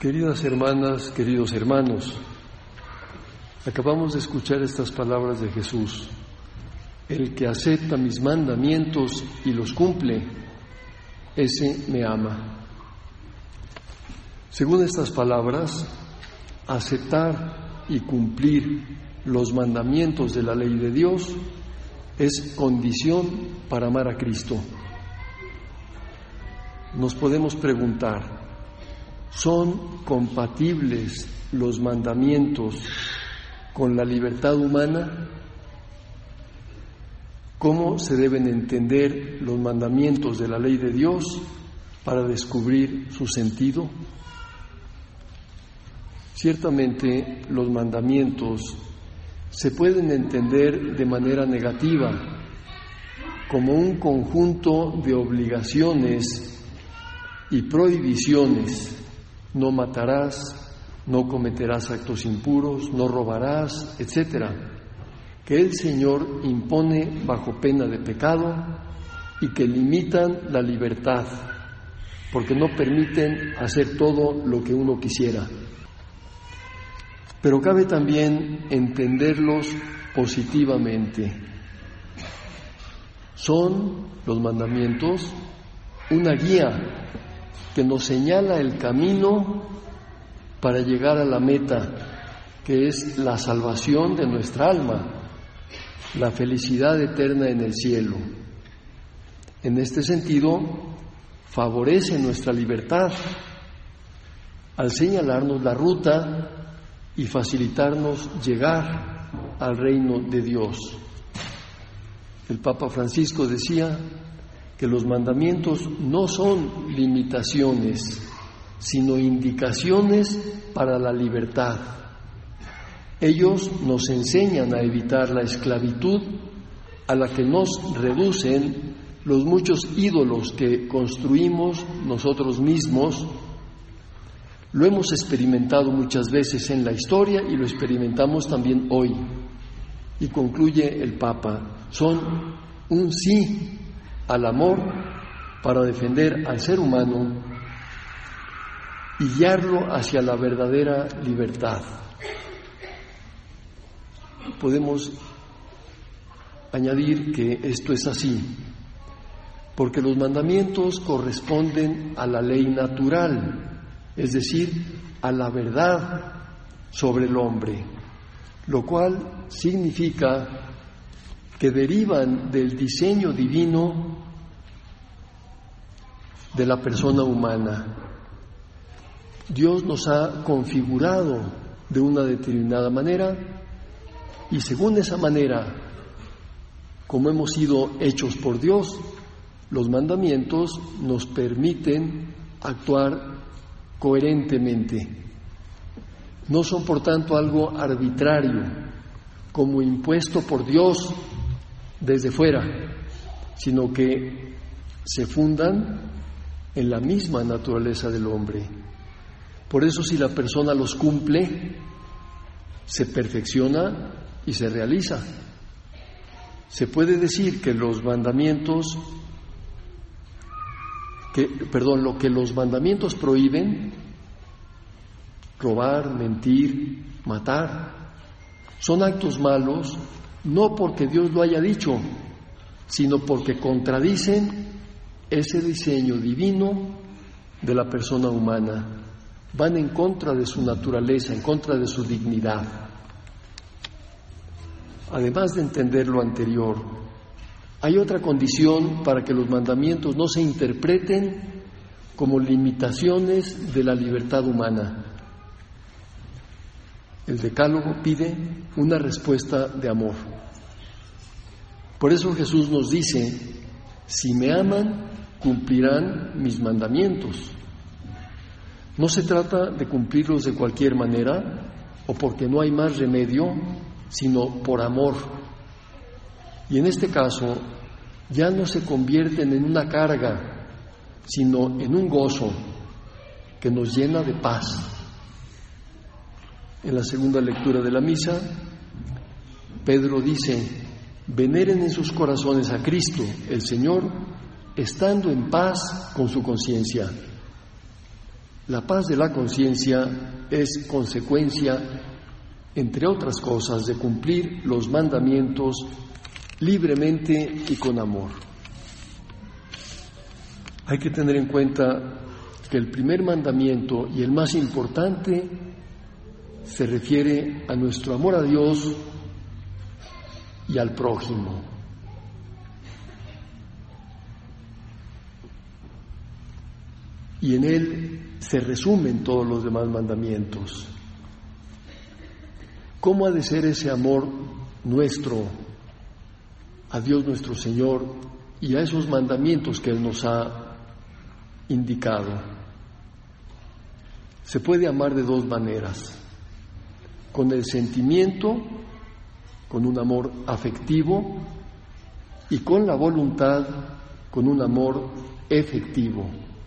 Queridas hermanas, queridos hermanos, acabamos de escuchar estas palabras de Jesús. El que acepta mis mandamientos y los cumple, ese me ama. Según estas palabras, aceptar y cumplir los mandamientos de la ley de Dios es condición para amar a Cristo. Nos podemos preguntar, ¿son compatibles los mandamientos con la libertad humana? ¿Cómo se deben entender los mandamientos de la ley de Dios para descubrir su sentido? Ciertamente, los mandamientos se pueden entender de manera negativa, como un conjunto de obligaciones y prohibiciones. No matarás, no cometerás actos impuros, no robarás, etc., que el Señor impone bajo pena de pecado y que limitan la libertad, porque no permiten hacer todo lo que uno quisiera. Pero cabe también entenderlos positivamente. Son los mandamientos una guía que nos señala el camino para llegar a la meta, que es la salvación de nuestra alma, la felicidad eterna en el cielo. En este sentido, favorece nuestra libertad al señalarnos la ruta y facilitarnos llegar al reino de Dios. El Papa Francisco decía que los mandamientos no son limitaciones, sino indicaciones para la libertad. Ellos nos enseñan a evitar la esclavitud a la que nos reducen los muchos ídolos que construimos nosotros mismos. Lo hemos experimentado muchas veces en la historia y lo experimentamos también hoy. Y concluye el Papa, son un sí al amor para defender al ser humano y guiarlo hacia la verdadera libertad. Podemos añadir que esto es así, porque los mandamientos corresponden a la ley natural, es decir, a la verdad sobre el hombre, lo cual significa que derivan del diseño divino de la persona humana. Dios nos ha configurado de una determinada manera y según esa manera, como hemos sido hechos por Dios, los mandamientos nos permiten actuar coherentemente. No son, por tanto, algo arbitrario, como impuesto por Dios desde fuera, sino que se fundan en la misma naturaleza del hombre. Por eso, si la persona los cumple, se perfecciona y se realiza. Se puede decir que los mandamientos, lo que los mandamientos prohíben, robar, mentir, matar, son actos malos, no porque Dios lo haya dicho, sino porque contradicen ese diseño divino de la persona humana. Van en contra de su naturaleza, en contra de su dignidad. Además de entender lo anterior, hay otra condición para que los mandamientos no se interpreten como limitaciones de la libertad humana. El Decálogo pide una respuesta de amor. Por eso Jesús nos dice, si me aman, cumplirán mis mandamientos. No se trata de cumplirlos de cualquier manera o porque no hay más remedio, sino por amor. Y en este caso, ya no se convierten en una carga, sino en un gozo que nos llena de paz. En la segunda lectura de la misa, Pedro dice, veneren en sus corazones a Cristo, el Señor, estando en paz con su conciencia. La paz de la conciencia es consecuencia, entre otras cosas, de cumplir los mandamientos libremente y con amor. Hay que tener en cuenta que el primer mandamiento y el más importante se refiere a nuestro amor a Dios y al prójimo. Y en él se resumen todos los demás mandamientos. ¿Cómo ha de ser ese amor nuestro a Dios nuestro Señor y a esos mandamientos que Él nos ha indicado? Se puede amar de dos maneras: con el sentimiento, con un amor afectivo, y con la voluntad, con un amor efectivo.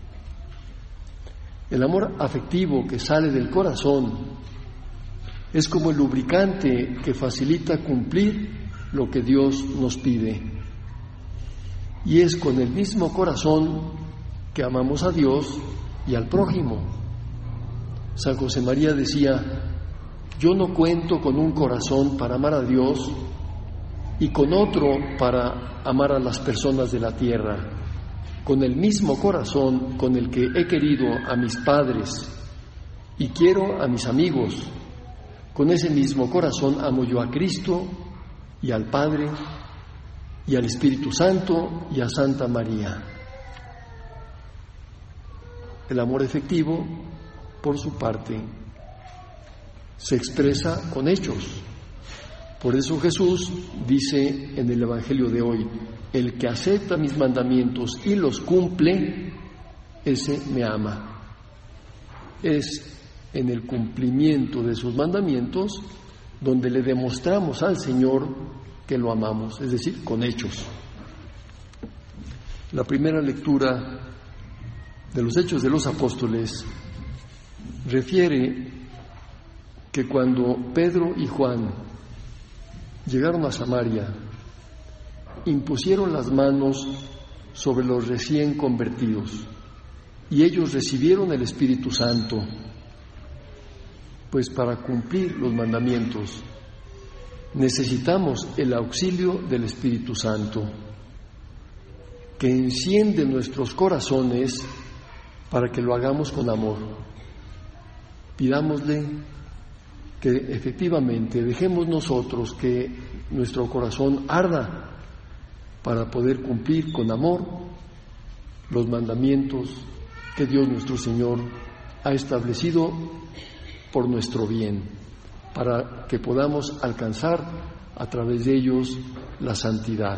El amor afectivo que sale del corazón es como el lubricante que facilita cumplir lo que Dios nos pide. Y es con el mismo corazón que amamos a Dios y al prójimo. San José María decía: yo no cuento con un corazón para amar a Dios y con otro para amar a las personas de la tierra. Con el mismo corazón con el que he querido a mis padres y quiero a mis amigos, con ese mismo corazón amo yo a Cristo y al Padre y al Espíritu Santo y a Santa María. El amor efectivo, por su parte, se expresa con hechos. Por eso Jesús dice en el Evangelio de hoy: el que acepta mis mandamientos y los cumple, ese me ama. Es en el cumplimiento de sus mandamientos donde le demostramos al Señor que lo amamos, es decir, con hechos. La primera lectura de los Hechos de los Apóstoles refiere que cuando Pedro y Juan llegaron a Samaria, impusieron las manos sobre los recién convertidos y ellos recibieron el Espíritu Santo. Pues para cumplir los mandamientos necesitamos el auxilio del Espíritu Santo, que enciende nuestros corazones para que lo hagamos con amor. Pidámosle que efectivamente dejemos nosotros que nuestro corazón arda para poder cumplir con amor los mandamientos que Dios nuestro Señor ha establecido por nuestro bien, para que podamos alcanzar a través de ellos la santidad.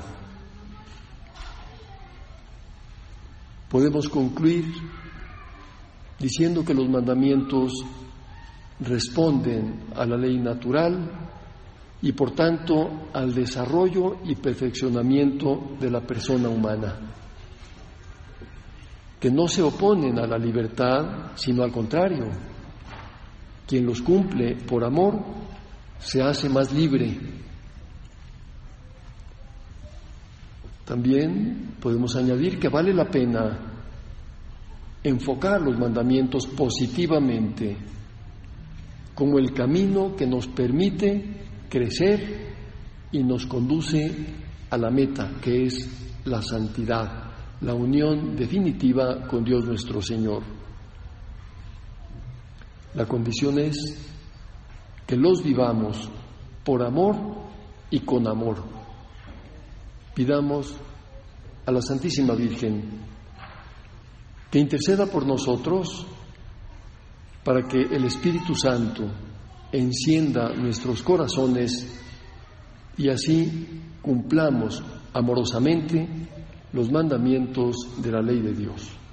Podemos concluir diciendo que los mandamientos responden a la ley natural y por tanto al desarrollo y perfeccionamiento de la persona humana, que no se oponen a la libertad, sino al contrario. Quien los cumple por amor se hace más libre. También podemos añadir que vale la pena enfocar los mandamientos positivamente como el camino que nos permite crecer y nos conduce a la meta, que es la santidad, la unión definitiva con Dios nuestro Señor. La condición es que los vivamos por amor y con amor. Pidamos a la Santísima Virgen que interceda por nosotros para que el Espíritu Santo encienda nuestros corazones y así cumplamos amorosamente los mandamientos de la ley de Dios.